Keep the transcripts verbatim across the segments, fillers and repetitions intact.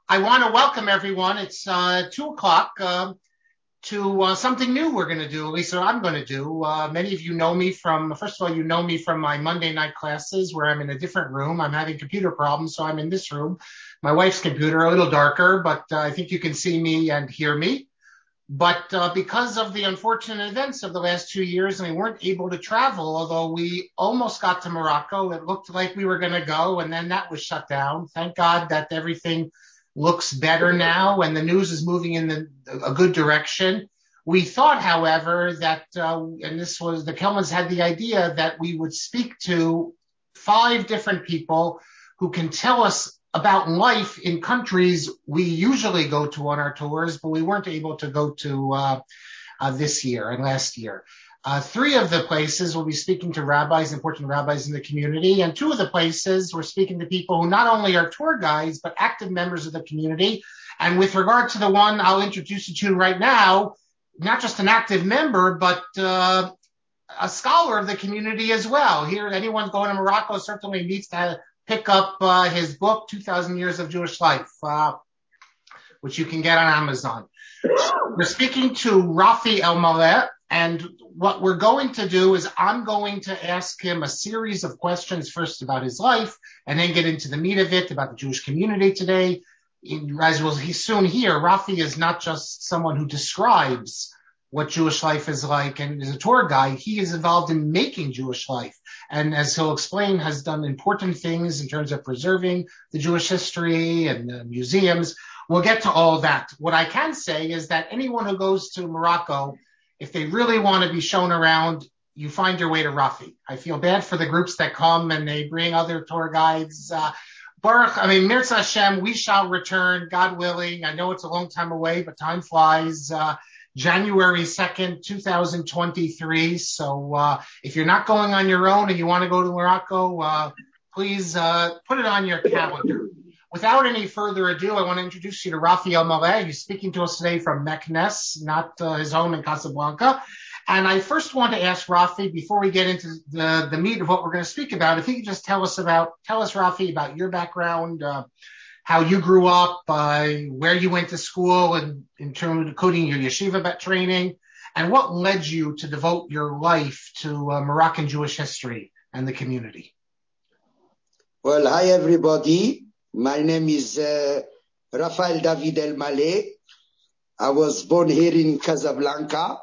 I want to welcome everyone. It's uh, two o'clock uh, to uh, something new we're going to do, at least what I'm going to do. Uh, many of you know me from, first of all, you know me from my Monday night classes where I'm in a different room. I'm having computer problems, so I'm in this room. My wife's computer, a little darker, but uh, I think you can see me and hear me. But uh, because of the unfortunate events of the last two years, and we weren't able to travel, although we almost got to Morocco. It looked like we were going to go, and then that was shut down. Thank God that everything looks better now, and the news is moving in the, a good direction. We thought, however, that, uh, and this was, the Kelmans had the idea that we would speak to five different people who can tell us about life in countries we usually go to on our tours, but we weren't able to go to uh, uh, this year and last year. Uh, three of the places we'll be speaking to rabbis, important rabbis in the community, and two of the places we're speaking to people who not only are tour guides, but active members of the community. And with regard to the one I'll introduce you to right now, not just an active member, but uh, a scholar of the community as well. Here, anyone going to Morocco certainly needs to pick up uh, his book, two thousand Years of Jewish Life, uh, which you can get on Amazon. We're speaking to Rafi El-Maleh, and what we're going to do is I'm going to ask him a series of questions, first about his life, and then get into the meat of it, about the Jewish community today. As we'll soon hear, Rafi is not just someone who describes what Jewish life is like and is a tour guide. He is involved in making Jewish life. And as he'll explain, has done important things in terms of preserving the Jewish history and uh, museums. We'll get to all that. What I can say is that anyone who goes to Morocco, if they really want to be shown around, you find your way to Rafi. I feel bad for the groups that come and they bring other tour guides. Uh, Baruch, I mean, Mirza Hashem, we shall return, God willing. I know it's a long time away, but time flies. Uh, January second, two thousand twenty-three. So, uh, if you're not going on your own and you want to go to Morocco, uh, please, uh, put it on your calendar. Without any further ado, I want to introduce you to Rafi El-Maleh. He's speaking to us today from Meknes, not uh, his home in Casablanca. And I first want to ask Rafi, before we get into the, the meat of what we're going to speak about, if he could just tell us about, tell us, Rafi, about your background, uh, how you grew up, uh, where you went to school, and in terms of including your yeshiva training, and what led you to devote your life to uh, Moroccan Jewish history and the community. Well, hi everybody. My name is uh, Rafael David El-Maleh. I was born here in Casablanca.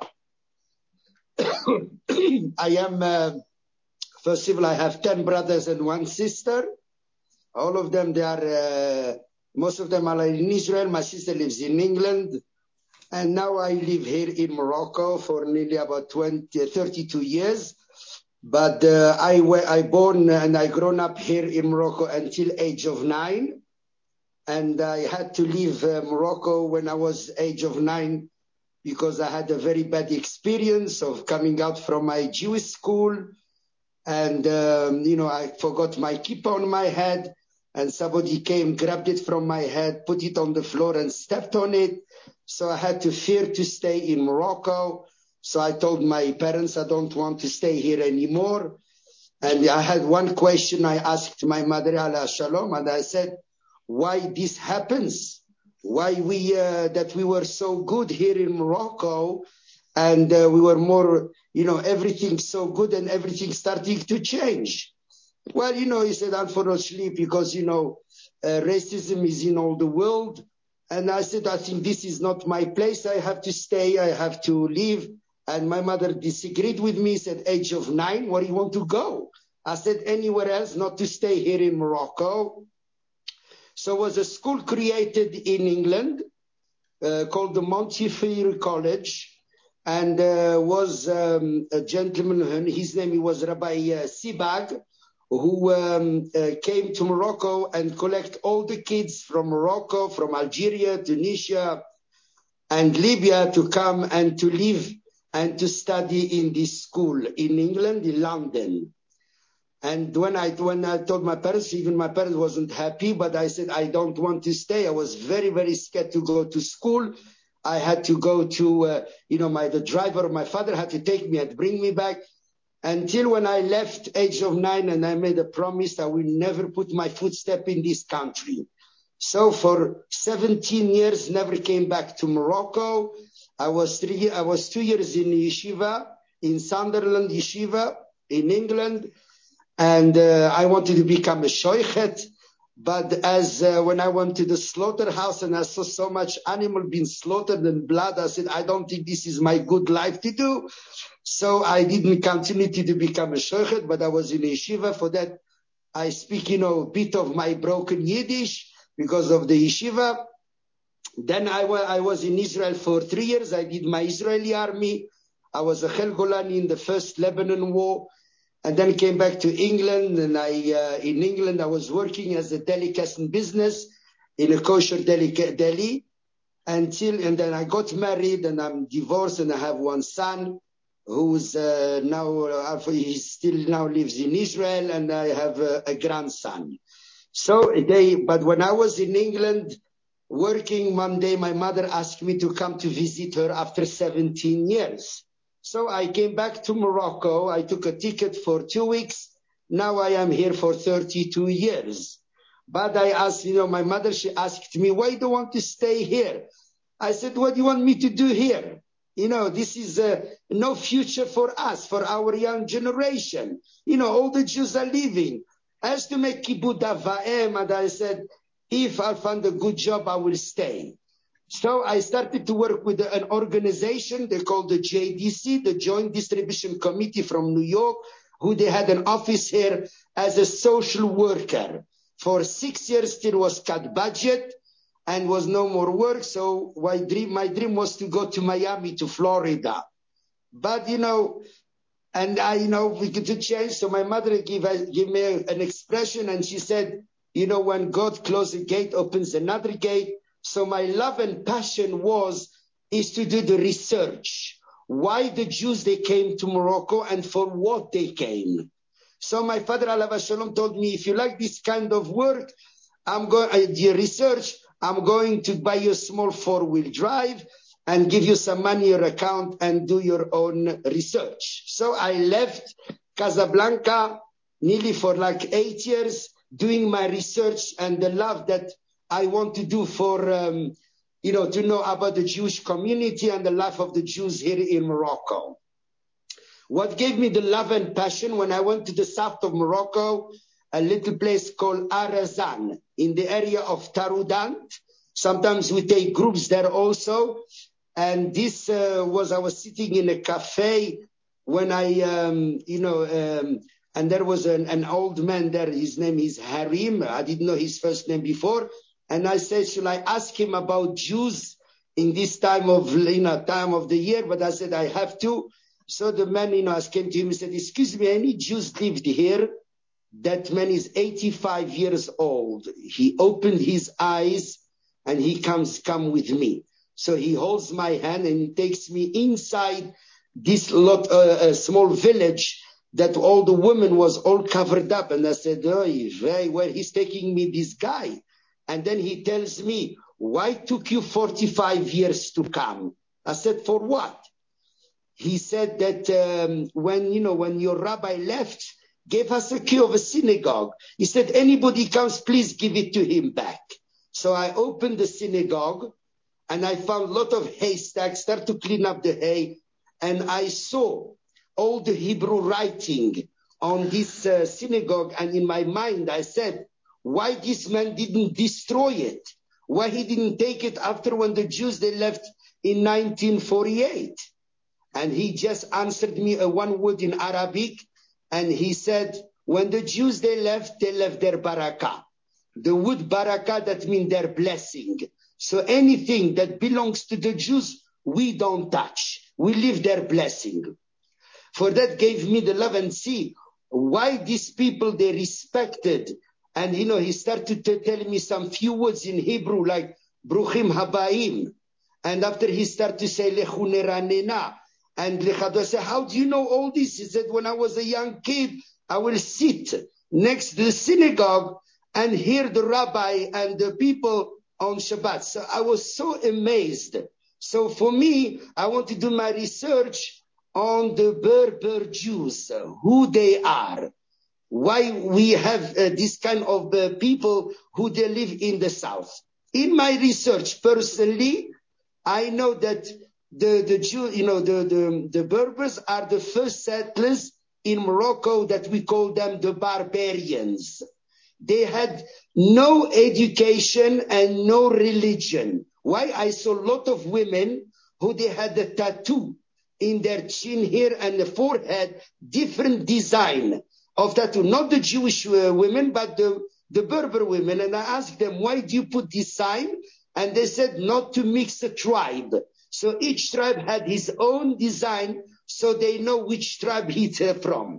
I am, uh, first of all, I have ten brothers and one sister. All of them, they are, uh, most of them are in Israel. My sister lives in England. And now I live here in Morocco for nearly about twenty, thirty-two years. But uh, I, I born and I grown up here in Morocco until age of nine. And I had to leave uh, Morocco when I was age of nine because I had a very bad experience of coming out from my Jewish school. And, um, you know, I forgot my kippah on my head. And somebody came, grabbed it from my head, put it on the floor and stepped on it. So I had to fear to stay in Morocco. So I told my parents I don't want to stay here anymore. And I had one question I asked my mother, Ala Shalom, and I said, why this happens? Why we, uh, that we were so good here in Morocco and uh, we were more, you know, everything so good and everything starting to change. Well, you know, he said, unfortunately, because, you know, uh, racism is in all the world. And I said, I think this is not my place. I have to stay. I have to leave. And my mother disagreed with me, said, age of nine, where do you want to go? I said, anywhere else, not to stay here in Morocco. So was a school created in England uh, called the Montefiore College. And uh, was um, a gentleman, his name was Rabbi uh, Sibag, who um, uh, came to Morocco and collect all the kids from Morocco, from Algeria, Tunisia, and Libya to come and to live and to study in this school in England, in London. And when I, when I told my parents, even my parents wasn't happy, but I said, I don't want to stay. I was very, very scared to go to school. I had to go to, uh, you know, my, the driver, my father had to take me and bring me back. Until when I left age of nine and I made a promise I will never put my footstep in this country. So for seventeen years, never came back to Morocco. I was three, I was two years in yeshiva, in Sunderland Yeshiva, in England. And uh, I wanted to become a shoichet. But as uh, when I went to the slaughterhouse and I saw so much animal being slaughtered and blood, I said, I don't think this is my good life to do. So I didn't continue to become a shoichet, but I was in yeshiva. For that, I speak, you know, a bit of my broken Yiddish because of the yeshiva. Then I, wa- I was in Israel for three years. I did my Israeli army. I was a Helgolani in the first Lebanon war. And then came back to England, and I uh, in England I was working as a delicatessen business in a kosher delica- deli until, and then I got married, and I'm divorced, and I have one son who's uh, now uh, he still now lives in Israel, and I have a, a grandson. So they, but when I was in England working, one day my mother asked me to come to visit her after seventeen years. So I came back to Morocco. I took a ticket for two weeks. Now I am here for thirty-two years. But I asked, you know, my mother, she asked me, why do you want to stay here? I said, what do you want me to do here? You know, this is uh, no future for us, for our young generation. You know, all the Jews are leaving. I have to make kibbutz ava'em, and I said, if I find a good job, I will stay. So I started to work with an organization they called the J D C, the Joint Distribution Committee from New York, who they had an office here as a social worker. For six years, still was cut budget and was no more work. So my dream, my dream was to go to Miami, to Florida. But, you know, and I, you know, we could change. So my mother gave, gave me an expression, and she said, you know, when God closes a gate, opens another gate. So my love and passion was, is to do the research. Why the Jews, they came to Morocco and for what they came. So my father, alav shalom, told me, if you like this kind of work, I'm going, uh, the research, I'm going to buy you a small four-wheel drive and give you some money in your account and do your own research. So I left Casablanca nearly for like eight years doing my research and the love that I want to do for, um, you know, to know about the Jewish community and the life of the Jews here in Morocco. What gave me the love and passion when I went to the south of Morocco, a little place called Arazan in the area of Taroudant. Sometimes we take groups there also. And this uh, was, I was sitting in a cafe when I, um, you know, um, and there was an, an old man there. His name is Harim. I didn't know his first name before. And I said, should I ask him about Jews in this time of, you know, time of the year? But I said, I have to. So the man, you know, came to him and said, excuse me, any Jews lived here? That man is eighty-five years old. He opened his eyes and he comes, come with me. So he holds my hand and he takes me inside this lot, uh, a small village that all the women was all covered up. And I said, oh, very well, he's taking me, this guy. And then he tells me, why took you forty-five years to come? I said, for what? He said that um, when, you know, when your rabbi left, gave us a key of a synagogue. He said, anybody comes, please give it to him back. So I opened the synagogue and I found a lot of haystacks, started to clean up the hay. And I saw all the Hebrew writing on this uh, synagogue. And in my mind, I said, why this man didn't destroy it? Why he didn't take it after when the Jews, they left in nineteen forty-eight? And he just answered me a one word in Arabic. And he said, when the Jews, they left, they left their barakah. The word barakah, that means their blessing. So anything that belongs to the Jews, we don't touch. We leave their blessing. For that gave me the love and see why these people, they respected. And, you know, he started to tell me some few words in Hebrew, like, Bruchim Habaim. And after he started to say, Lechu neranena. And Lechado said, how do you know all this? He said, when I was a young kid, I will sit next to the synagogue and hear the rabbi and the people on Shabbat. So I was so amazed. So for me, I want to do my research on the Berber Jews, who they are. why we have uh, this kind of uh, people who they live in the south. In my research, personally, I know that the, the Jew, you know, the, the, the Berbers are the first settlers in Morocco that we call them the barbarians. They had no education and no religion. Why? I saw a lot of women who they had a tattoo in their chin here and the forehead, different design of tattoo. Not the Jewish uh, women, but the, the Berber women. And I asked them, why do you put this sign? And they said not to mix a tribe. So each tribe had his own design, so they know which tribe he's uh, from.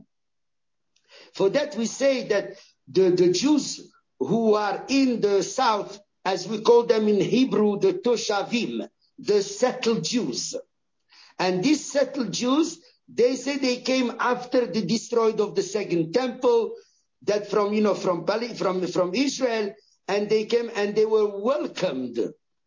For that we say that the, the Jews who are in the south, as we call them in Hebrew, the Toshavim, the settled Jews. And these settled Jews, they say they came after the destroyed of the second temple, that from, you know, from, from, from Israel, and they came and they were welcomed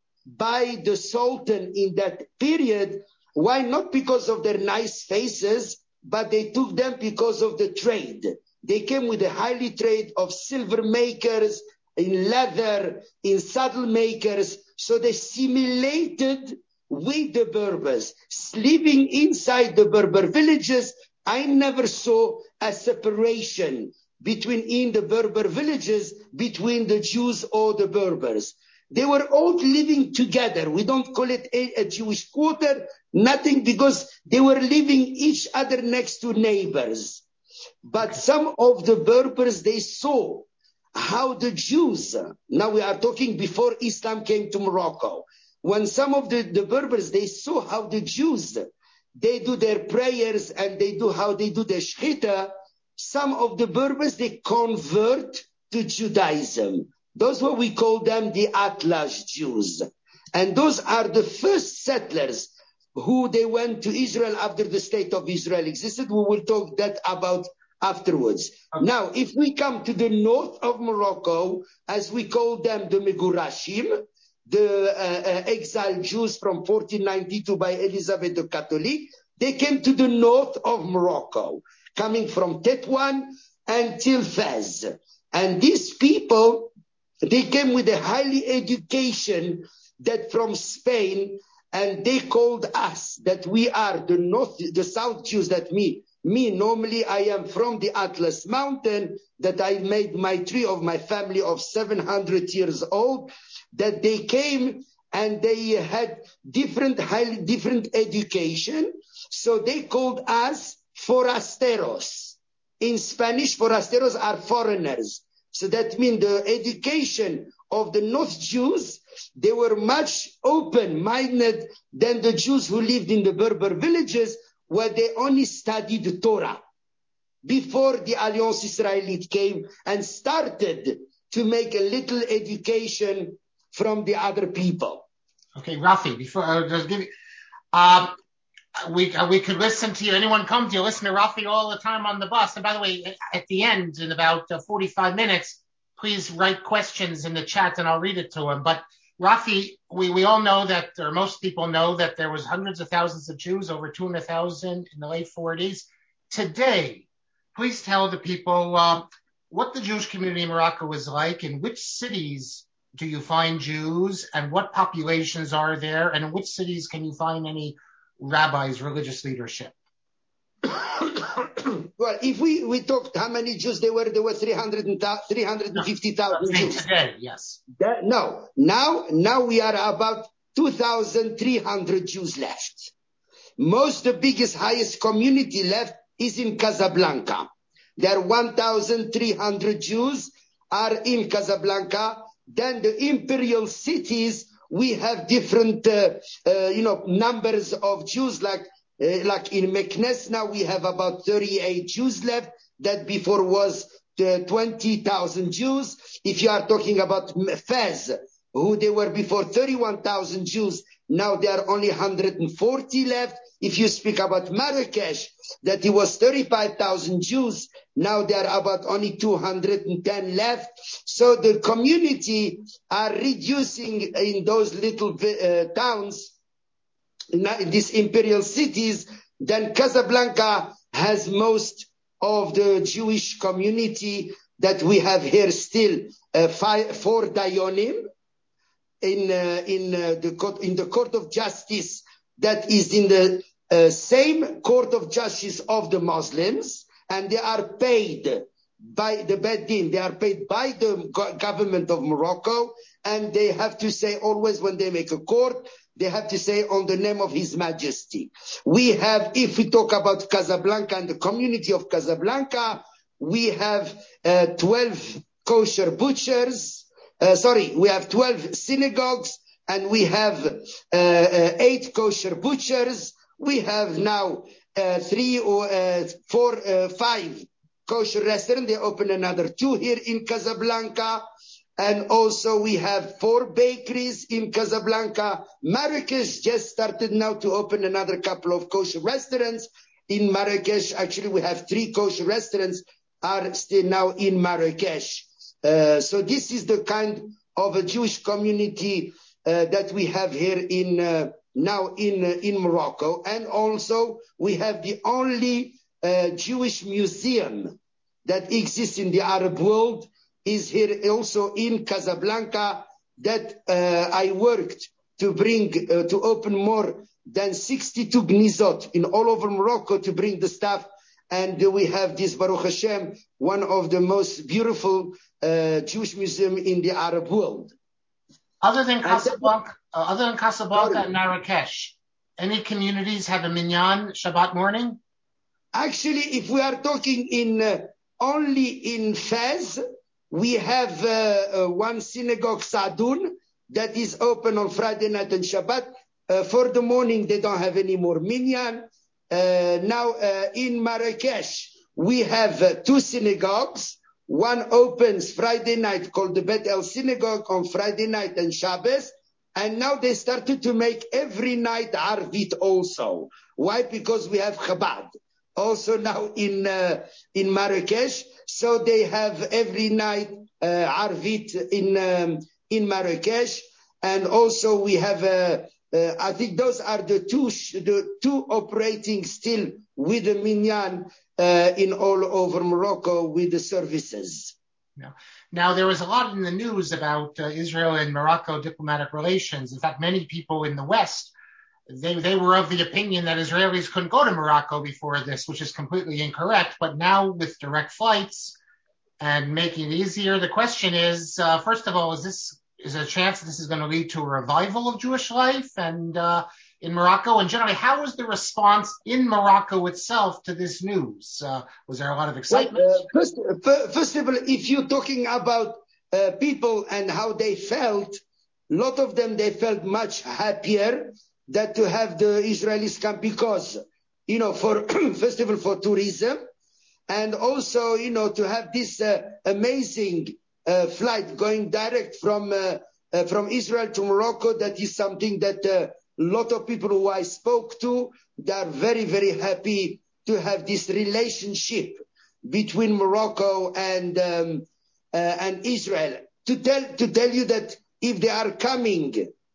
by the Sultan in that period. Why? Not because of their nice faces, but they took them because of the trade. They came with a highly trade of silver makers, in leather, in saddle makers. So they simulated with the Berbers. Living inside the Berber villages, I never saw a separation between in the Berber villages, between the Jews or the Berbers. They were all living together. We don't call it a, a Jewish quarter, nothing, because they were living each other next to neighbors. But some of the Berbers, they saw how the Jews, now we are talking before Islam came to Morocco, when some of the, the Berbers, they saw how the Jews, they do their prayers and they do how they do their shechita. Some of the Berbers, they convert to Judaism. Those what we call them the Atlas Jews. And those are the first settlers who they went to Israel after the state of Israel existed. We will talk that about afterwards. Okay. Now, if we come to the north of Morocco, as we call them the Megurashim, the uh, uh, exiled Jews from fourteen ninety-two by Elizabeth the Catholic, they came to the north of Morocco, coming from Tetuan until Fez. And these people, they came with a highly education that from Spain, and they called us that we are the north, the south Jews, that me, me normally I am from the Atlas Mountain, that I made my tree of my family of seven hundred years old, that they came and they had different, highly different education. So they called us forasteros. In Spanish, forasteros are foreigners. So that means the education of the North Jews, they were much open-minded than the Jews who lived in the Berber villages, where they only studied the Torah before the Alliance Israelite came and started to make a little education from the other people. Okay, Rafi, before I uh, just give you, uh, we uh, we could listen to you. Anyone come to you, listen to Rafi all the time on the bus. And by the way, at the end, in about uh, forty-five minutes, please write questions in the chat and I'll read it to him. But Rafi, we, we all know that, or most people know that there was hundreds of thousands of Jews, over two hundred thousand in the late forties. Today, please tell the people uh, what the Jewish community in Morocco is like, in which cities do you find Jews, and what populations are there, and in which cities can you find any rabbis, religious leadership? Well, if we, we talked how many Jews there were, there were three hundred fifty thousand no, Jews. Today, yes. That, no, now, now we are about two thousand three hundred Jews left. Most, the biggest, highest community left is in Casablanca. There are one thousand three hundred Jews are in Casablanca. Then the imperial cities, we have different, uh, uh, you know, numbers of Jews. Like, uh, like in Meknes now we have about thirty-eight Jews left. That before was uh, twenty thousand Jews. If you are talking about Fez, who they were before thirty-one thousand Jews, now there are only one hundred forty left. If you speak about Marrakesh, that it was thirty-five thousand Jews, now there are about only two hundred ten left. So the community are reducing in those little uh, towns, in these imperial cities. Then Casablanca has most of the Jewish community that we have here still uh, five, four dayanim in uh, in uh, the court in the court of justice that is in the uh, same court of justice of the Muslims, and they are paid by the Beit Din. They are paid by the go- government of Morocco, and they have to say always when they make a court, they have to say on the name of His Majesty. We have, if we talk about Casablanca and the community of Casablanca, we have uh, twelve kosher butchers. Uh, sorry, we have twelve synagogues, and we have uh, uh, eight kosher butchers. We have now uh, three or uh, four, uh, five kosher restaurants. They open another two here in Casablanca. And also we have four bakeries in Casablanca. Marrakesh just started now to open another couple of kosher restaurants. In Marrakesh, actually we have three kosher restaurants are still now in Marrakesh. Uh, so this is the kind of a Jewish community uh, that we have here in uh, now in uh, in Morocco. And also we have the only uh, Jewish museum that exists in the Arab world is here also in Casablanca, that uh, I worked to bring, uh, to open more than sixty-two gnizot in all over Morocco to bring the staff. And uh, we have this, Baruch Hashem, one of the most beautiful uh, Jewish museum in the Arab world. Other than Casablanca, uh, other than Casablanca Sorry. and Marrakesh, any communities have a minyan Shabbat morning? Actually, if we are talking in uh, only in Fez, we have uh, uh, one synagogue, Sadun, that is open on Friday night and Shabbat. Uh, for the morning, they don't have any more minyan. Uh, now, uh, in Marrakesh, we have uh, two synagogues. One opens Friday night called the Bet El Synagogue on Friday night and Shabbos. And now they started to make every night Arvit also. Why? Because we have Chabad also now in uh, in Marrakesh. So they have every night uh, Arvit in um, in Marrakesh. And also we have, uh, uh, I think those are the two, sh- the two operating still with the minyan uh, in all over Morocco with the services. Yeah. Now, there was a lot in the news about uh, Israel and Morocco diplomatic relations. In fact, many people in the West, they, they were of the opinion that Israelis couldn't go to Morocco before this, which is completely incorrect. But now with direct flights and making it easier, the question is, uh, first of all, is this is there a chance that this is going to lead to a revival of Jewish life and uh, in Morocco? And generally, how was the response in Morocco itself to this news? Uh, was there a lot of excitement? Well, uh, first, uh, first of all, if you're talking about uh, people and how they felt, a lot of them, they felt much happier that to have the Israelis come because, you know, for first of all, for tourism, and also, you know, to have this uh, amazing uh, flight going direct from uh, uh, from Israel to Morocco. That is something that a uh, lot of people who I spoke to, they are very, very happy to have this relationship between Morocco and um, uh, and Israel. To tell to tell you that if they are coming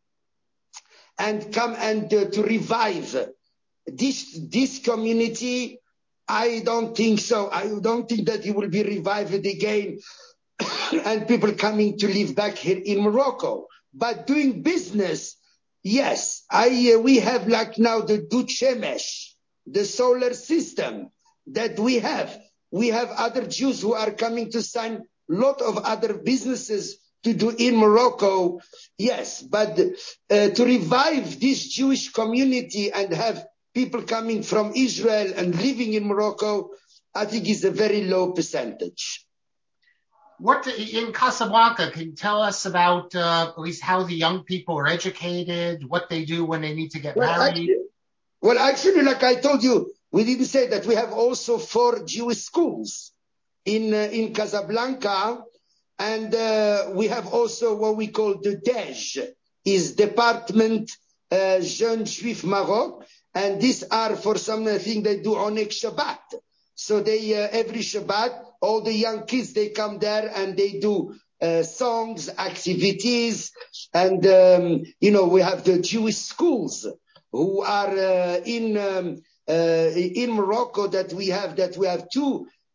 and come and uh, to revive this this community, I don't think so. I don't think that it will be revived again and people coming to live back here in Morocco. But doing business, yes, I uh, we have like now the Dut Shemesh, the solar system that we have. We have other Jews who are coming to sign a lot of other businesses to do in Morocco. Yes, but uh, to revive this Jewish community and have people coming from Israel and living in Morocco, I think is a very low percentage. What in Casablanca, can you tell us about uh, at least how the young people are educated, what they do when they need to get Well, married? actually, well, actually, like I told you, we didn't say that we have also four Jewish schools in uh, in Casablanca, and uh, we have also what we call the D E J, is Department uh, Jeunes Juifs Maroc, and these are for something they do on Shabbat. So they uh, every Shabbat, all the young kids, they come there and they do uh, songs, activities, and um, you know, we have the Jewish schools who are uh, in um, uh, in Morocco that we have that we have two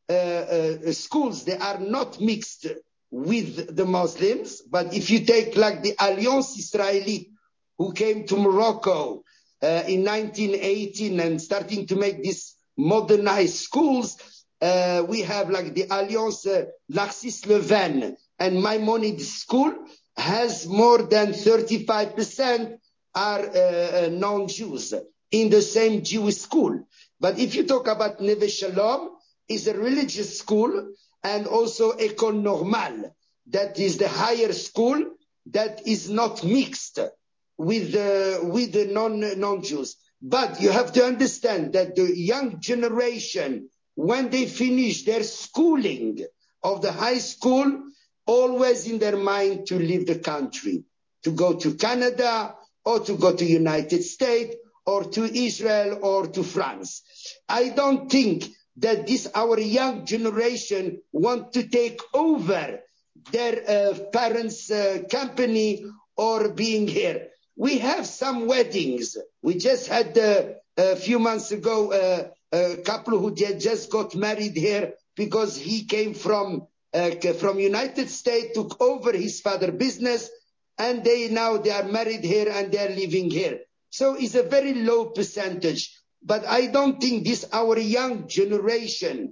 uh, uh, schools, they are not mixed with the Muslims. But if you take like the Alliance Israélite, who came to Morocco uh, in nineteen eighteen and starting to make these modernized schools, uh, we have like the Alliance uh, Narcisse Leven and Maimonides School has more than thirty-five percent are uh, non-Jews in the same Jewish school. But if you talk about Neve Shalom, is a religious school, and also École Normale, that is the higher school that is not mixed with the, with the non, non-Jews. But you have to understand that the young generation, when they finish their schooling of the high school, always in their mind to leave the country, to go to Canada or to go to United States or to Israel or to France. I don't think that this, our young generation want to take over their uh, parents' uh, company or being here. We have some weddings. We just had uh, a few months ago uh, a couple who just got married here because he came from uh, from United States, took over his father's business, and they now they are married here and they are living here. So it's a very low percentage. But I don't think this our young generation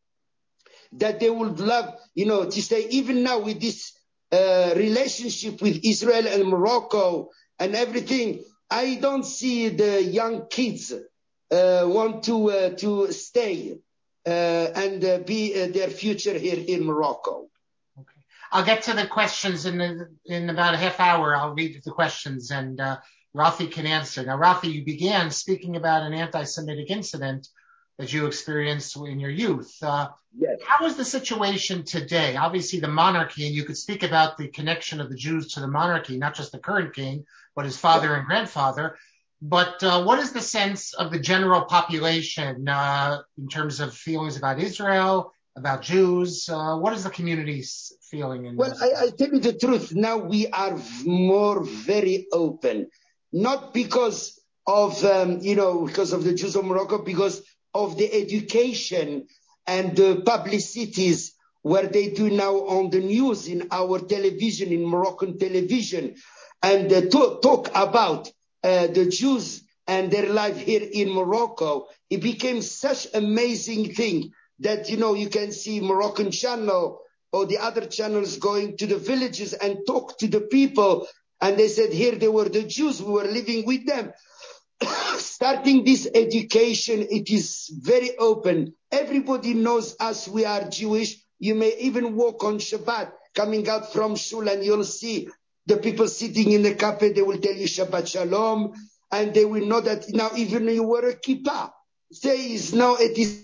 that they would love, you know, to stay even now with this uh, relationship with Israel and Morocco and everything. I don't see the young kids uh, want to uh, to stay uh, and uh, be uh, their future here in Morocco. Okay, I'll get to the questions in the, in about a half hour. I'll read the questions and uh, Rafi can answer. Now, Rafi, you began speaking about an anti-Semitic incident that you experienced in your youth. Uh, yes. How is the situation today? Obviously, the monarchy, and you could speak about the connection of the Jews to the monarchy, not just the current king, but his father yeah. and grandfather. But uh, what is the sense of the general population uh, in terms of feelings about Israel, about Jews? Uh, what is the community's feeling? In well, I, I tell you the truth. Now we are more very open. Not because of, um, you know, because of the Jews of Morocco, because of the education and the publicities where they do now on the news, in our television, in Moroccan television, and uh, to, talk about uh, the Jews and their life here in Morocco. It became such amazing thing that, you know, you can see Moroccan channel or the other channels going to the villages and talk to the people. And they said here they were the Jews, we were living with them. Starting this education, it is very open. Everybody knows us, we are Jewish. You may even walk on Shabbat, coming out from Shul, and you'll see the people sitting in the cafe, they will tell you Shabbat Shalom, and they will know that now even you wear a kippah. Say is now it is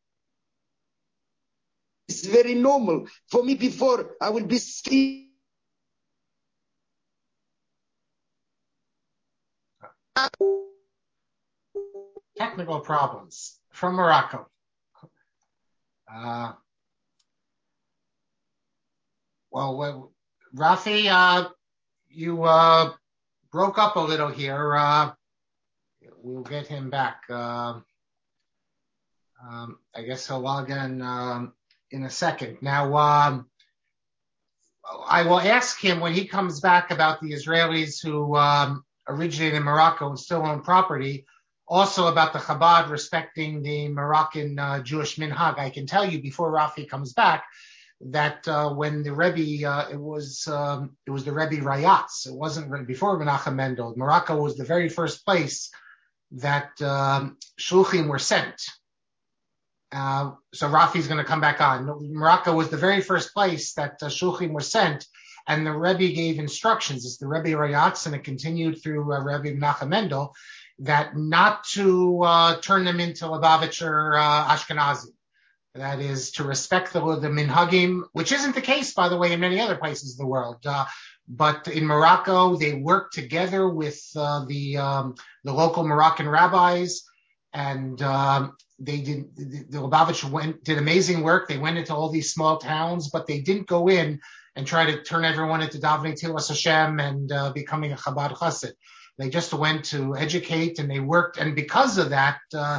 it's very normal. For me before, I will be scared. Technical problems from Morocco. Uh, well, well, Rafi, uh, you uh, broke up a little here. Uh, we'll get him back. Uh, um, I guess he'll log in um, in a second. Now, um, I will ask him when he comes back about the Israelis who um, originated in Morocco and still own property. Also about the Chabad respecting the Moroccan uh, Jewish minhag. I can tell you before Rafi comes back that uh, when the Rebbe, uh, it was um, it was the Rebbe Rayatz. It wasn't before Menachem Mendel. Morocco was the very first place that um, shluchim were sent. Uh, so Rafi's going to come back on. Morocco was the very first place that uh, shluchim were sent, and the Rebbe gave instructions. It's the Rebbe Rayatz, and it continued through uh, Rebbe Menachem Mendel, that not to uh, turn them into Lubavitcher uh, Ashkenazi. That is to respect the, the minhagim, which isn't the case, by the way, in many other places in the world. Uh, but in Morocco, they worked together with uh, the um, the local Moroccan rabbis, and um, they did. The, the Lubavitcher went did amazing work. They went into all these small towns, but they didn't go in and try to turn everyone into davening Tilas Hashem and uh, becoming a Chabad Chassid. They just went to educate, and they worked, and because of that, uh,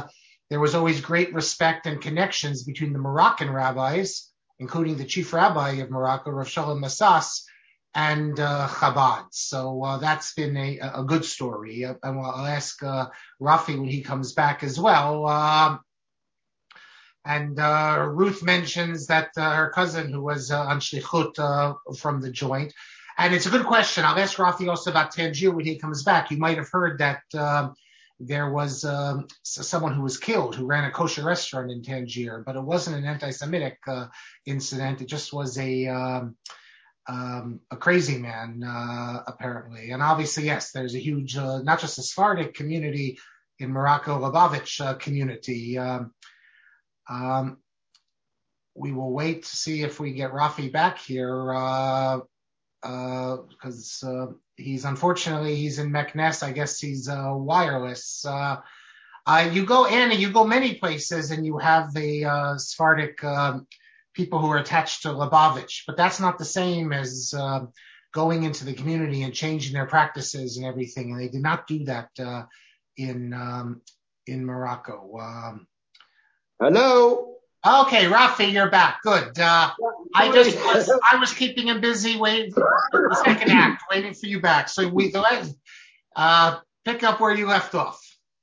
there was always great respect and connections between the Moroccan rabbis, including the chief rabbi of Morocco, Rav Shalom Massas, and uh, Chabad. So uh, that's been a, a good story. Uh, and I'll ask uh, Rafi when he comes back as well. Uh, and uh, Ruth mentions that uh, her cousin, who was uh, on Shlichut uh, from the joint. And it's a good question. I'll ask Rafi also about Tangier when he comes back. You might have heard that uh, there was um, someone who was killed who ran a kosher restaurant in Tangier, but it wasn't an anti-Semitic uh, incident. It just was a um, um, a crazy man, uh, apparently. And obviously, yes, there's a huge, uh, not just a Sephardic community in Morocco, Lubavitch uh, community. Um, um, we will wait to see if we get Rafi back here, uh, uh, because uh, he's unfortunately he's in Meknes. I guess he's uh, wireless. Uh, uh, you go, Anna, you go many places, and you have the uh, Sephardic um, people who are attached to Lubavitch, but that's not the same as uh, going into the community and changing their practices and everything. And they did not do that uh, in um, in Morocco. Um, Hello. Okay, Rafi, you're back. Good. Uh, I just was, I was keeping him busy waiting for the second act, waiting for you back. So we go ahead, uh, pick up where you left off.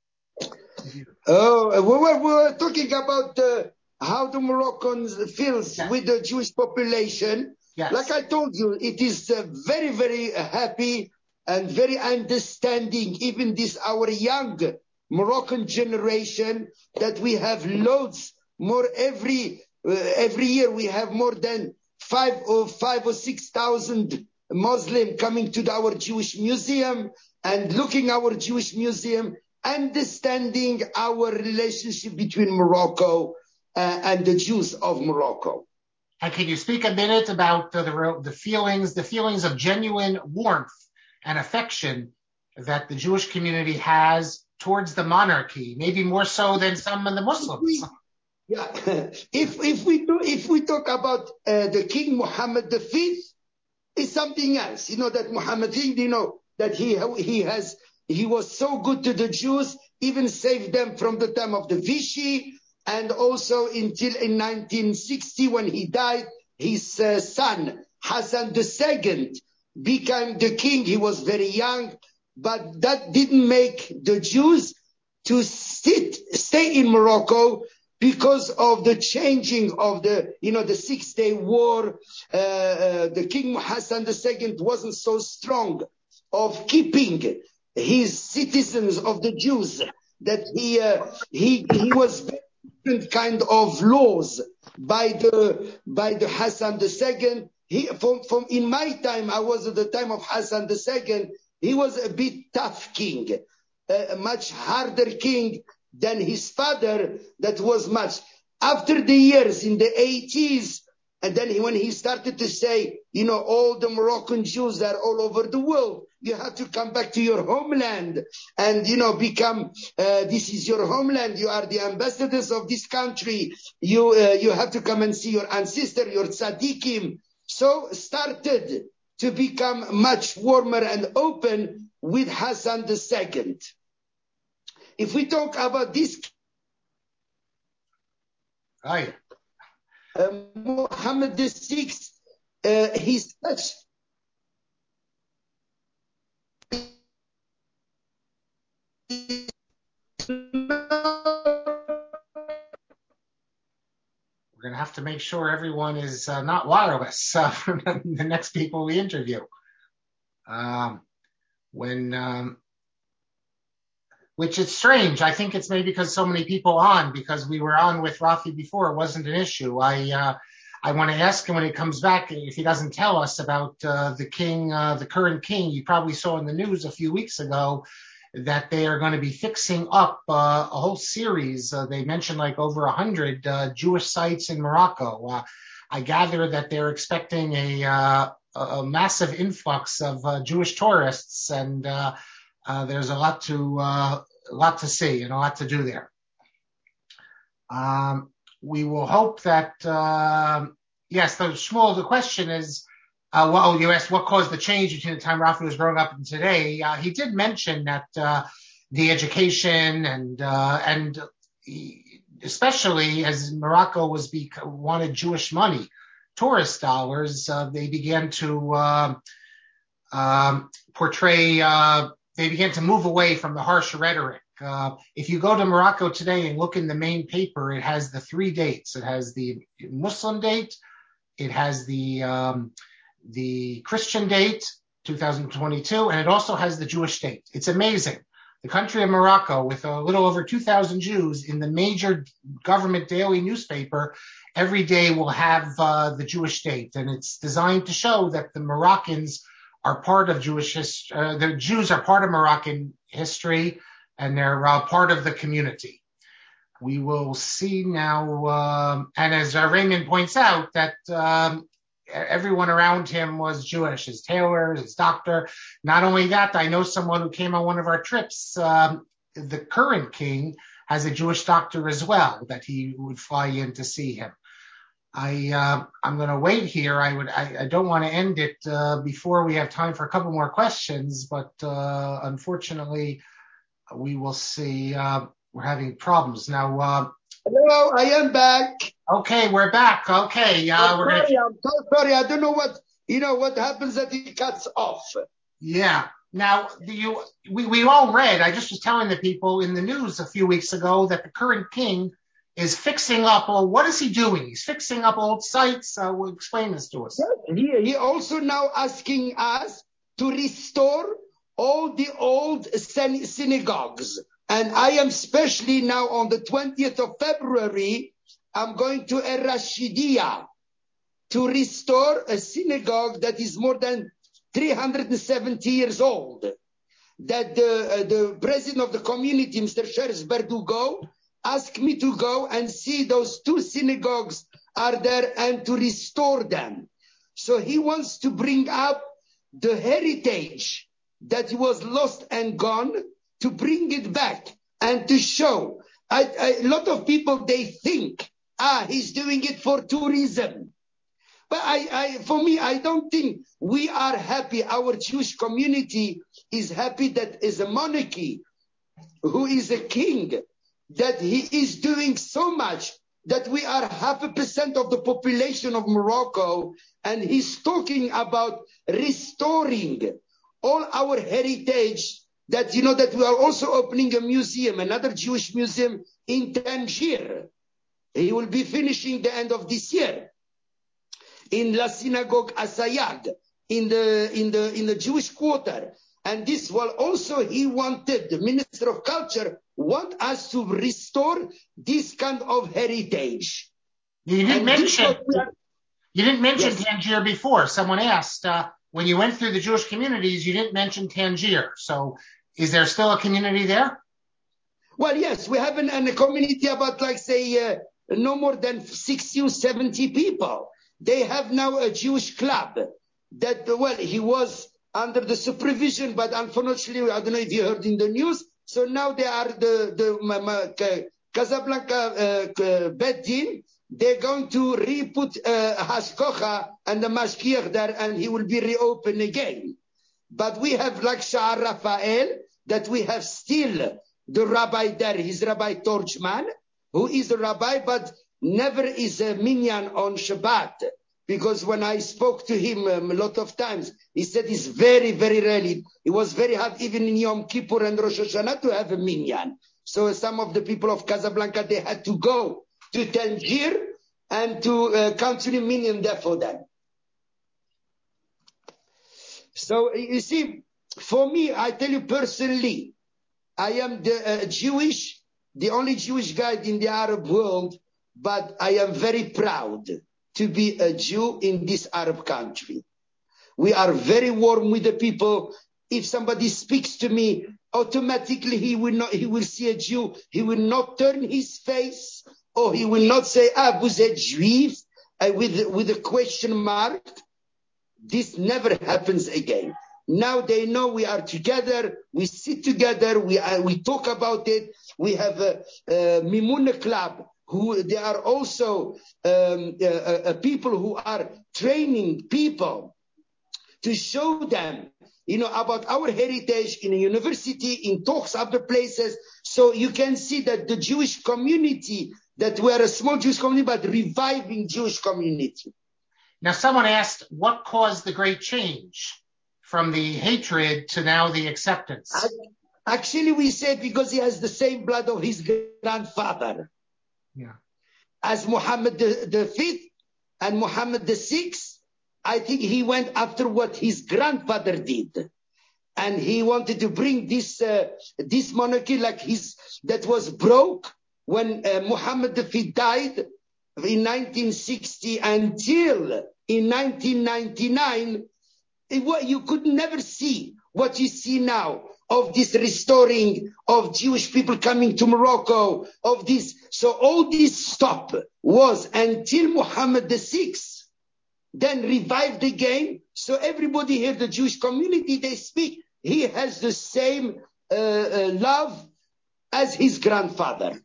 Oh, we were, we were talking about uh, how the Moroccans feels Yes. with the Jewish population. Yes. Like I told you, it is uh, very, very happy and very understanding, even this our young Moroccan generation, that we have loads more every uh, every year. We have more than five or five or six thousand Muslim coming to the, our Jewish museum and looking our Jewish museum, understanding our relationship between Morocco uh, and the Jews of Morocco. And can you speak a minute about uh, the the feelings, the feelings of genuine warmth and affection that the Jewish community has towards the monarchy, maybe more so than some of the Muslims? Yeah, if if we do if we talk about uh, the King Mohammed the Fifth, it's something else. You know that Muhammad, you know that he he has he was so good to the Jews, even saved them from the time of the Vichy, and also until in nineteen sixty when he died, his uh, son Hassan the Second became the king. He was very young, but that didn't make the Jews to sit stay in Morocco. Because of the changing of the, you know, the Six Day War, uh, uh, the King Hassan the Second wasn't so strong of keeping his citizens of the Jews, that he uh, he he was different kind of laws by the by the Hassan the Second. He from from in my time, I was at the time of Hassan the Second. He was a bit tough king, a much harder king than his father, that was much. After the years in the eighties, and then he, when he started to say, you know, all the Moroccan Jews are all over the world, you have to come back to your homeland and, you know, become, uh, this is your homeland, you are the ambassadors of this country, you uh, you have to come and see your ancestor, your tzaddikim. So started to become much warmer and open with Hassan the Second. If we talk about this, Right. uh, Muhammad the Sixth, uh, he's such. We're going to have to make sure everyone is uh, not wireless uh, for the next people we interview. Um, when, um, which is strange. I think it's maybe because so many people on, because we were on with Rafi before, it wasn't an issue. I, uh, I want to ask him when he comes back, if he doesn't tell us about uh, the king, uh, the current king. You probably saw in the news a few weeks ago that they are going to be fixing up uh, a whole series. Uh, they mentioned like over a hundred uh, Jewish sites in Morocco. Uh, I gather that they're expecting a, uh, a massive influx of uh, Jewish tourists, and uh, uh, there's a lot to uh, a lot to see and a lot to do there. Um, we will hope that uh, yes. The Shmuel, the question is. Uh, well, you asked what caused the change between the time Rafi was growing up and today. Uh, he did mention that uh, the education and uh, and he, especially as Morocco was be, wanted Jewish money, tourist dollars, uh, they began to uh, um, portray, uh, they began to move away from the harsh rhetoric. Uh, if you go to Morocco today and look in the main paper, it has the three dates. It has the Muslim date, it has the um, the Christian date, two thousand twenty-two, and it also has the Jewish date. It's amazing. The country of Morocco, with a little over two thousand Jews, in the major government daily newspaper, every day will have uh, the Jewish date, and it's designed to show that the Moroccans are part of Jewish history. Uh, the Jews are part of Moroccan history, and they're uh, part of the community. We will see now, um, and as uh, Raymond points out, that um, everyone around him was Jewish, his tailor, his doctor. Not only that, I know someone who came on one of our trips. Um, the current king has a Jewish doctor as well, that he would fly in to see him. I, uh, I'm going to wait here. I would, I, I don't want to end it, uh, before we have time for a couple more questions, but, uh, unfortunately we will see, uh, we're having problems now. Uh, Hello, I am back. Okay, we're back. Okay. Uh, I'm we're sorry, gonna... I'm so sorry. I don't know what, you know, what happens that it cuts off. Yeah. Now, do you, we, we all read, I just was telling the people in the news a few weeks ago that the current king is fixing up. Well, what is he doing? He's fixing up old sites. Uh, will explain this to us. He, he also now asking us to restore all the old synagogues. And I am especially now on the twentieth of February, I'm going to a Rashidia to restore a synagogue that is more than three hundred seventy years old. That the, uh, the president of the community, Mister Sheres Berdugo, asked me to go and see those two synagogues are there and to restore them. So he wants to bring up the heritage that was lost and gone, to bring it back and to show. I, I, a lot of people, they think, ah, he's doing it for tourism. But I, I, for me, I don't think we are happy. Our Jewish community is happy that is a monarchy, who is a king, that he is doing so much that we are half a percent of the population of Morocco, and he's talking about restoring all our heritage. That, you know, that we are also opening a museum, another Jewish museum in Tangier. He will be finishing the end of this year. In La Synagogue Asayag, in the, in the, in the Jewish quarter. And this will also, he wanted, the Minister of Culture, want us to restore this kind of heritage. You didn't And mention, are, you didn't mention yes. Tangier before. Someone asked, uh, when you went through the Jewish communities, you didn't mention Tangier. So is there still a community there? Well, yes, we have an, an, a community about, like, say, uh, no more than sixty or seventy people. They have now a Jewish club that, well, he was under the supervision, but unfortunately, I don't know if you heard in the news. So now they are the, the uh, Casablanca uh, Bet Din. They're going to re-put uh, Hashkocha and the Mashkiach there, and he will be reopened again. But we have like Sha'ar Raphael, that we have still the rabbi there, his Rabbi Torchman, who is a rabbi, but never is a minyan on Shabbat. Because when I spoke to him um, a lot of times, he said it's very, very rarely. It was very hard even in Yom Kippur and Rosh Hashanah to have a minyan. So some of the people of Casablanca, they had to go to Tangier and to uh, continue minyan there for them. So you see, for me, I tell you personally, I am the uh, Jewish, the only Jewish guy in the Arab world, but I am very proud to be a Jew in this Arab country. We are very warm with the people. If somebody speaks to me, automatically he will not, he will see a Jew. He will not turn his face, or he will not say, ah, vous êtes juif, uh, with, with a question mark. This never happens again. Now they know we are together. We sit together. We uh, we talk about it. We have a, a Mimuna Club, who they are also um, uh, uh, people who are training people to show them you know, about our heritage in a university, in talks, other places. So you can see that the Jewish community, that we are a small Jewish community, but reviving Jewish community. Now, someone asked, what caused the great change from the hatred to now the acceptance? Actually, we said because he has the same blood of his grandfather. Yeah. As Muhammad the, the fifth and Muhammad the sixth, I think he went after what his grandfather did. And he wanted to bring this uh, this monarchy like his, that was broke when uh, Muhammad the fifth died in nineteen sixty until in nineteen ninety-nine. It, you could never see what you see now of this restoring of Jewish people coming to Morocco, of this. So all this stop was until Muhammad the sixth, then revived again. So everybody here, the Jewish community, they speak, he has the same uh, uh, love as his grandfather.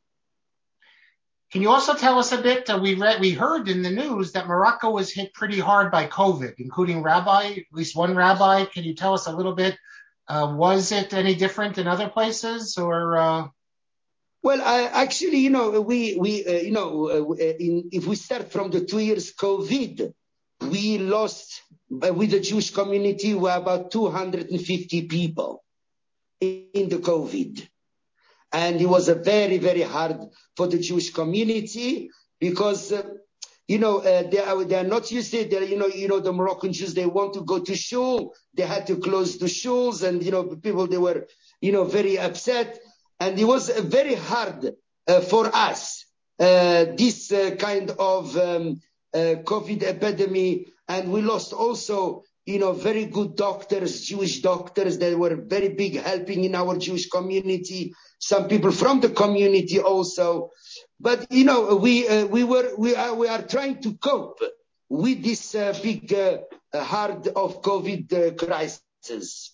Can you also tell us a bit, uh, we read, we heard in the news that Morocco was hit pretty hard by COVID, including rabbi, at least one rabbi. Can you tell us a little bit? Uh, was it any different in other places, or? Uh... Well, I, actually, you know, we, we, uh, you know, uh, in, if we start from the two years COVID, we lost uh, with the Jewish community were about two hundred fifty people in, in the COVID. And it was a very, very hard for the Jewish community because, uh, you know, uh, they are, they are not used to it. They're, you know, you know, the Moroccan Jews, they want to go to shul. They had to close the shuls and, you know, people, they were, you know, very upset. And it was uh, very hard uh, for us, uh, this uh, kind of um, uh, COVID epidemic. And we lost also, you know, very good doctors, Jewish doctors that were very big helping in our Jewish community. Some people from the community also. But, you know, we, uh, we were, we are, we are trying to cope with this uh, big, uh, hard of COVID uh, crisis.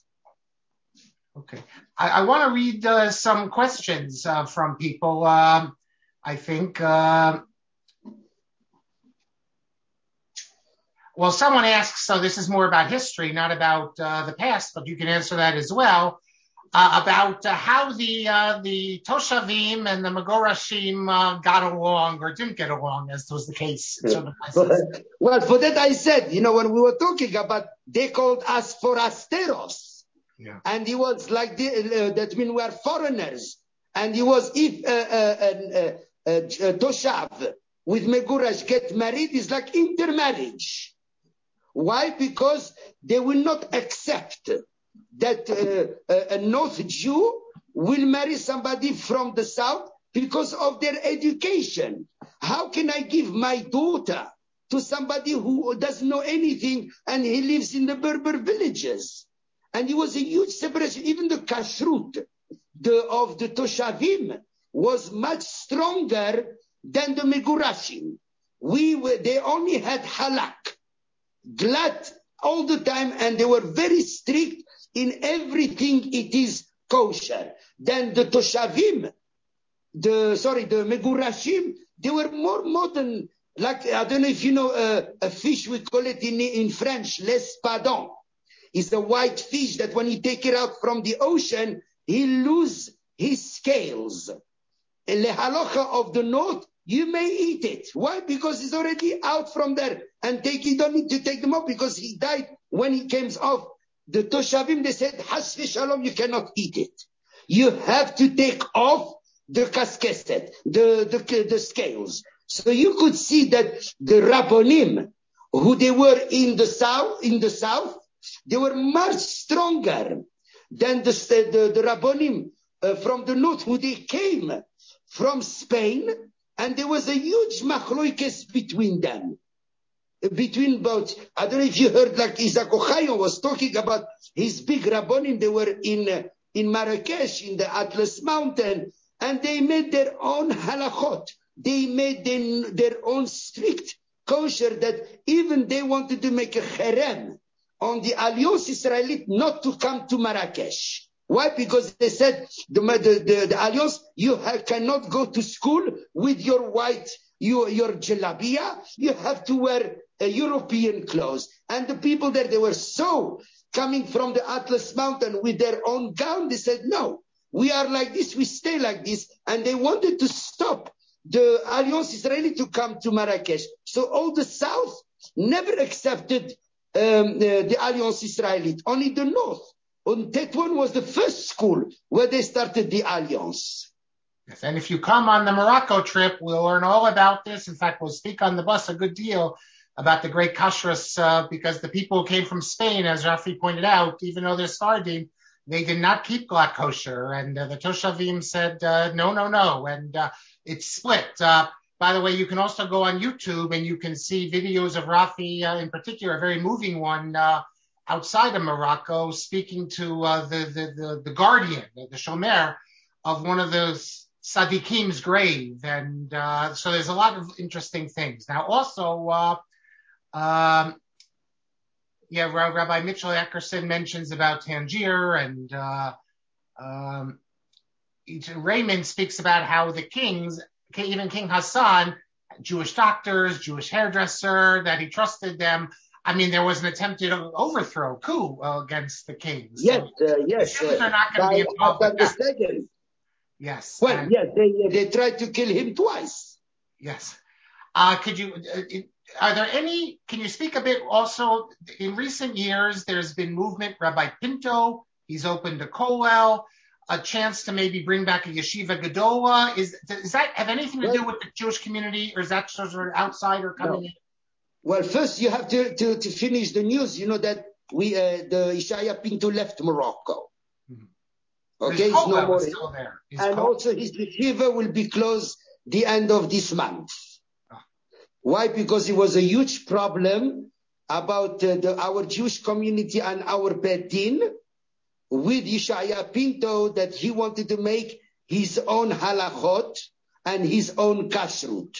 Okay. I, I want to read uh, some questions uh, from people. Um, I think, uh, well, someone asks, so this is more about history, not about uh, the past, but you can answer that as well, uh, about uh, how the uh, the Toshavim and the Megorashim uh, got along or didn't get along, as was the case in certain places. Well, for that I said, you know, when we were talking about, they called us forasteros. Yeah. And it was like, the, uh, that means we are foreigners. And it was, if uh, uh, uh, uh, uh, Toshav with Megurash get married, it's like intermarriage. Why? Because they will not accept that uh, uh, a North Jew will marry somebody from the South because of their education. How can I give my daughter to somebody who doesn't know anything and he lives in the Berber villages? And it was a huge separation. Even the kashrut the, of the Toshavim was much stronger than the Megurashim. We were, they only had halak, glad all the time, and they were very strict in everything it is kosher. Then the Toshavim, the, sorry, the Megurashim, they were more modern. Like, I don't know if you know uh, a fish, we call it in, in French, l'espadon. It's a white fish that when you take it out from the ocean, he loses his scales. In the halacha of the north, you may eat it. Why? Because it's already out from there. And take, you don't need to take them off because he died when he came off. The Toshavim, they said, Hasfi Shalom, you cannot eat it. You have to take off the casquetet, the, the, the scales. So you could see that the Rabbonim, who they were in the south, in the south, they were much stronger than the, the, the Rabbonim uh, from the north, who they came from Spain, and there was a huge machloikes between them. Between both, I don't know if you heard, like Isaac Ochayo was talking about his big Rabbonim, they were in, uh, in Marrakesh, in the Atlas Mountain, and they made their own halachot. They made their, their own strict kosher that even they wanted to make a cherem on the Aliyos Israelite not to come to Marrakesh. Why? Because they said, the, the, the, the Aliyos, you have, cannot go to school with your white, your, your jalabiya. You have to wear uh, European clothes. And the people there, they were so coming from the Atlas Mountain with their own gown. They said, no, we are like this, we stay like this. And they wanted to stop the Alliance Israeli to come to Marrakesh. So all the South never accepted um, the, the Alliance Israeli, only the North. And that one was the first school where they started the Alliance. Yes, and if you come on the Morocco trip, we'll learn all about this. In fact, we'll speak on the bus a good deal about the great kashrus, uh, because the people who came from Spain, as Rafi pointed out, even though they're Sephardim, they did not keep glatt kosher. And uh, the Toshavim said, uh, no, no, no. And uh, it's split. Uh, by the way, you can also go on YouTube and you can see videos of Rafi, uh, in particular, a very moving one, uh, outside of Morocco, speaking to uh, the, the, the, the guardian, the shomer, of one of those Tzadikim's grave. And uh, so there's a lot of interesting things. Now, also, uh, um, yeah, Rabbi Mitchell Eckerson mentions about Tangier, and uh, um, Raymond speaks about how the kings, even King Hassan, Jewish doctors, Jewish hairdresser, that he trusted them. I mean, there was an attempted overthrow, coup uh, against the kings. Yes, so uh, yes. The Jews uh, are not going to be involved with that. Second. Yes. Well, and, yes, they they tried to kill him twice. Yes. Uh, could you, uh, are there any, can you speak a bit also, in recent years, there's been movement, Rabbi Pinto, he's opened a kollel, a chance to maybe bring back a yeshiva gedola. Is, does that have anything to do with the Jewish community, or is that sort of outsider coming no. in? Well, first you have to, to, to finish the news. You know that we, uh, the Ishaya Pinto left Morocco. Mm-hmm. Okay, his he's no more still there. His and kollel. Also his yeshiva will be closed the end of this month. Oh. Why? Because it was a huge problem about uh, the, our Jewish community and our Beit Din with Ishaya Pinto, that he wanted to make his own halachot and his own kashrut.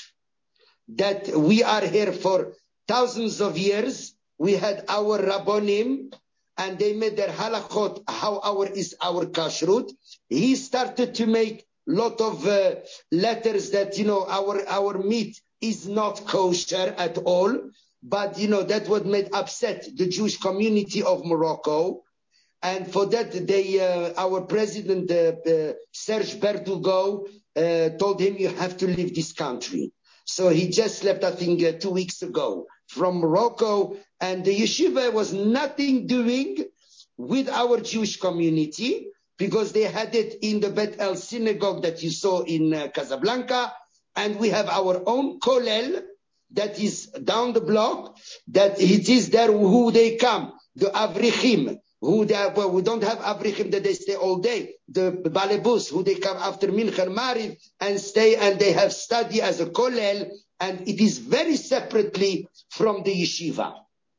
That we are here for thousands of years. We had our rabbonim, and they made their halachot, how our is our kashrut. He started to make lot of uh, letters that, you know, our, our meat is not kosher at all. But, you know, that what made upset the Jewish community of Morocco. And for that, they, uh, our president, uh, uh, Serge Berdugo, uh, told him, you have to leave this country. So he just left, I think, uh, two weeks ago from Morocco. And the yeshiva was nothing doing with our Jewish community, because they had it in the Bet El synagogue that you saw in uh, Casablanca. And we have our own kollel that is down the block, that it is there who they come, the Avrichim. Who they have, well, we don't have Avrichim that they stay all day. The Balebus, who they come after Mincha Mariv and stay, and they have study as a kollel, and it is very separately from the yeshiva.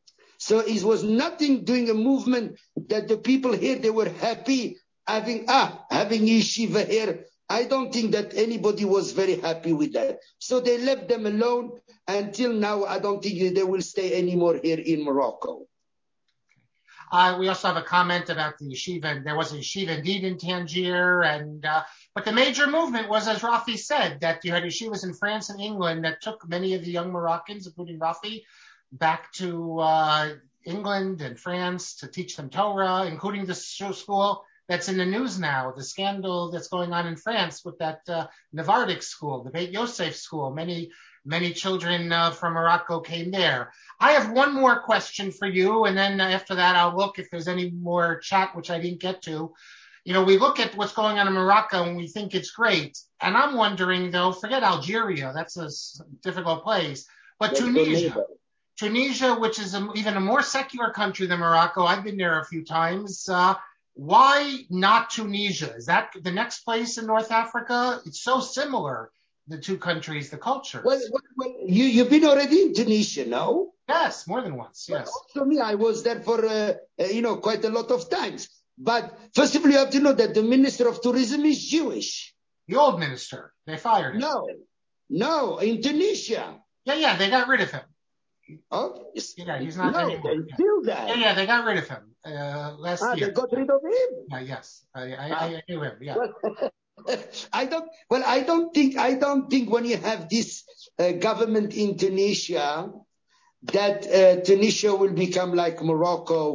So it was nothing doing a movement that the people here, they were happy having, ah, having yeshiva here. I don't think that anybody was very happy with that. So they left them alone. Until now, I don't think they will stay anymore here in Morocco. Uh, we also have a comment about the yeshiva, and there was a yeshiva indeed in Tangier, and uh, but the major movement was, as Rafi said, that you had yeshivas in France and England that took many of the young Moroccans, including Rafi, back to uh, England and France to teach them Torah, including the school that's in the news now, the scandal that's going on in France with that uh, Navardic school, the Beit Yosef school. Many Many children uh, from Morocco came there. I have one more question for you, and then after that, I'll look if there's any more chat, which I didn't get to. You know, we look at what's going on in Morocco and we think it's great. And I'm wondering, though, forget Algeria. That's a difficult place. But that's Tunisia, Tunisia, which is a, even a more secular country than Morocco. I've been there a few times. Uh, why not Tunisia? Is that the next place in North Africa? It's so similar, the two countries, the cultures. Well, well, well you, you've been already in Tunisia, no? Yes, more than once, yes. Well, also me, I was there for, uh, uh, you know, quite a lot of times. But first of all, you have to know that the Minister of Tourism is Jewish. The old minister, they fired him. No, no, in Tunisia. Yeah, yeah, they got rid of him. Oh, yeah, he's not no, anymore. they still there. Yeah, yeah, they got rid of him uh, last ah, year. They got rid of him? Yeah, yes, I, I, ah. I knew him, yeah. Well, I don't. Well, I don't think. I don't think when you have this uh, government in Tunisia, that uh, Tunisia will become like Morocco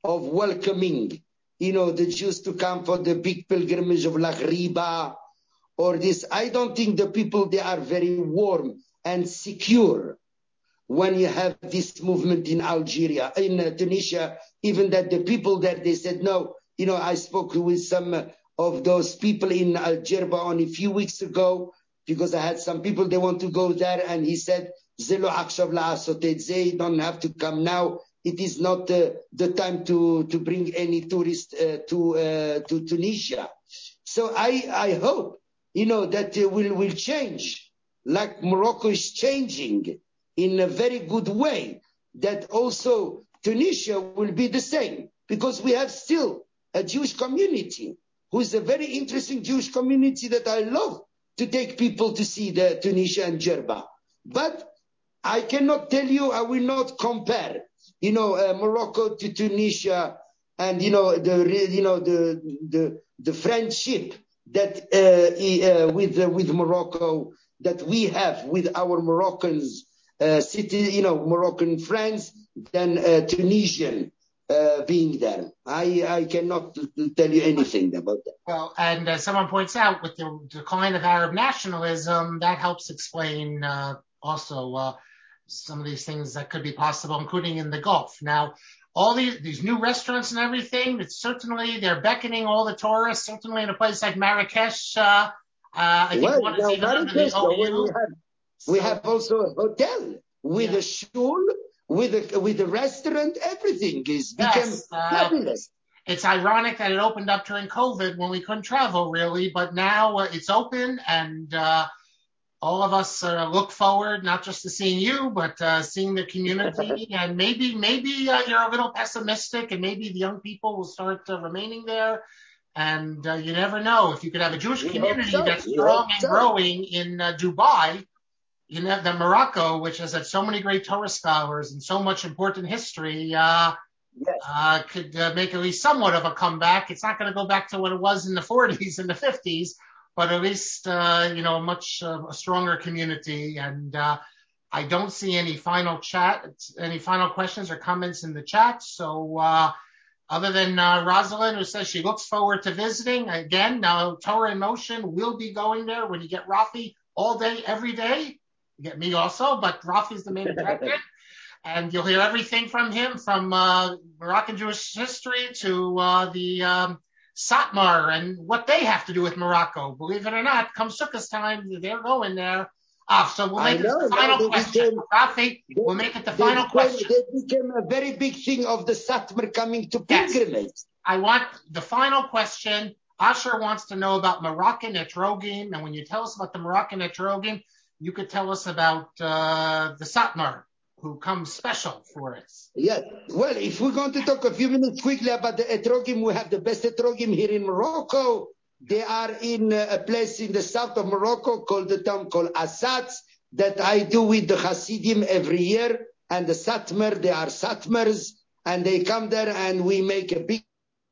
of welcoming, you know, the Jews to come for the big pilgrimage of Laghriba or this. I don't think the people, they are very warm and secure when you have this movement in Algeria, in uh, Tunisia, even that the people there, they said, no, you know, I spoke with some of those people in Algerba only a few weeks ago, because I had some people, they want to go there, and he said, Zelo Akshav La'asotedze, don't have to come now. It is not uh, the time to, to bring any tourist uh, to uh, to Tunisia. So I I hope, you know, that uh, will will change, like Morocco is changing in a very good way, that also Tunisia will be the same, because we have still a Jewish community who is a very interesting Jewish community that I love to take people to see the Tunisia and Jerba. But I cannot tell you, I will not compare, you know, uh, Morocco to Tunisia, and you know the you know the the the friendship that uh, uh, with uh, with Morocco that we have with our Moroccans. Uh, city, you know, Moroccan friends than uh, Tunisian uh, being there. I I cannot tell you anything about that. Well, and uh, someone points out with the decline of Arab nationalism, that helps explain uh, also uh, some of these things that could be possible, including in the Gulf. Now, all these these new restaurants and everything, it's certainly they're beckoning all the tourists. Certainly in a place like Marrakesh, uh, uh, I think well, one is even under the O U. We have, we so, have also a hotel with yeah. a shul, with a with a restaurant. Everything is become yes, uh, fabulous. It's ironic that it opened up during COVID when we couldn't travel really, but now uh, it's open, and uh, all of us uh, look forward not just to seeing you, but uh, seeing the community. And maybe maybe uh, you're a little pessimistic, and maybe the young people will start uh, remaining there. And uh, you never know, if you could have a Jewish We community so. that's We strong and so. growing in uh, Dubai. You know, the Morocco, which has had so many great Torah scholars and so much important history, uh, yes. uh, could uh, make at least somewhat of a comeback. It's not going to go back to what it was in the forties and the fifties, but at least, uh, you know, a much uh, a stronger community. And uh, I don't see any final chat, any final questions or comments in the chat. So uh, other than uh, Rosalind, who says she looks forward to visiting, again, now Torah in Motion will be going there when you get Rafi all day, every day. You get me also, but Rafi's the main attraction. And you'll hear everything from him, from uh, Moroccan Jewish history to uh, the um, Satmar and what they have to do with Morocco. Believe it or not, come Sukkot time, they're going there. Ah, so we'll make it the final no, question. Became, Rafi, they, we'll make it the final became, question. They became a very big thing of the Satmar coming to pilgrimage. Yes. I want the final question. Asher wants to know about Moroccan Etrogim, and when you tell us about the Moroccan Etrogim, you could tell us about uh, the Satmar, who comes special for us. Yes. Well, if we're going to talk a few minutes quickly about the Etrogim, we have the best Etrogim here in Morocco. They are in a place in the south of Morocco called the town called Assat, that I do with the Hasidim every year. And the Satmar, they are Satmars, and they come there and we make a big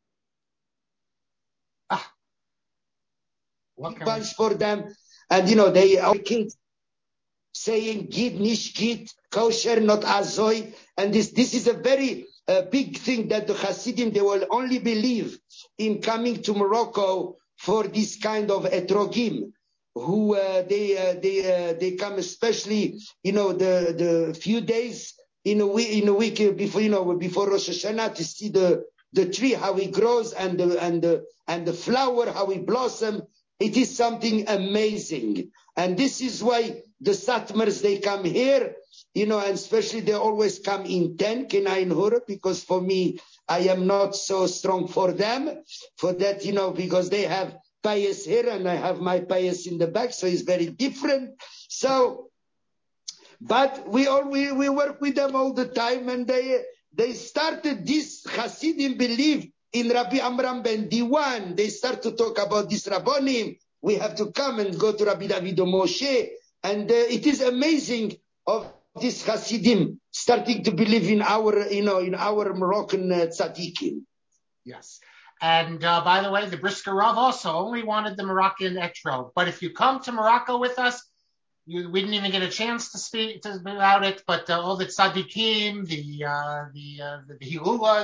ah. bunch we... for them. And, you know, they are kids saying gid nish gid, kosher, not azoy. And this this is a very uh, big thing that the Hasidim, they will only believe in coming to Morocco for this kind of etrogim, who uh, they uh, they uh, they come especially, you know, the the few days in a week in a week before, you know, before Rosh Hashanah, to see the the tree how it grows and the and the and the flower how it blossom. It is something amazing, and this is why the Satmars, they come here, you know, and especially they always come in ten, Kenain Hura, because for me, I am not so strong for them, for that, you know, because they have payas here and I have my payas in the back, so it's very different. So, but we all, we, we work with them all the time, and they, they started this Hasidim belief in Rabbi Amram ben Diwan. They start to talk about this Rabbonim. We have to come and go to Rabbi David Moshe. And uh, it is amazing of this Hasidim starting to believe in our, you know, in our Moroccan uh, tzaddikim. Yes. And uh, by the way, the Brisker Rav also only wanted the Moroccan etrog. But if you come to Morocco with us, you, we didn't even get a chance to speak to, about it, but uh, all the tzaddikim, the, uh, the, uh, the, the hilulas,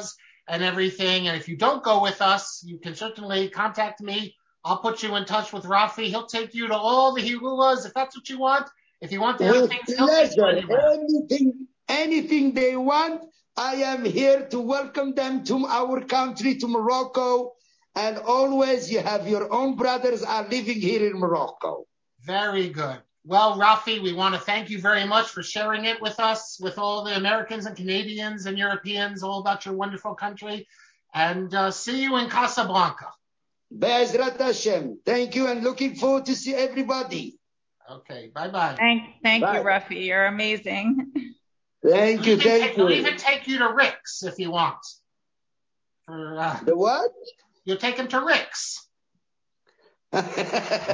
and everything. And if you don't go with us, you can certainly contact me. I'll put you in touch with Rafi. He'll take you to all the Hilulas if that's what you want. If you want the other With things, he'll take you pleasure. anywhere. Anything, anything they want, I am here to welcome them to our country, to Morocco. And always you have your own brothers are living here in Morocco. Very good. Well, Rafi, we want to thank you very much for sharing it with us, with all the Americans and Canadians and Europeans, all about your wonderful country. And uh, see you in Casablanca. Be'ezrat Hashem. Thank you and looking forward to see everybody. Okay, bye-bye. Thank, thank Bye. you, Rafi. You're amazing. Thank you, He'll even, thank take, he'll you. even take you to Rick's if you want. For uh, The what? You'll take him to Rick's.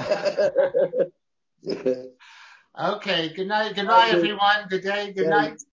Okay, good night. Goodbye, everyone. Good day. Good night.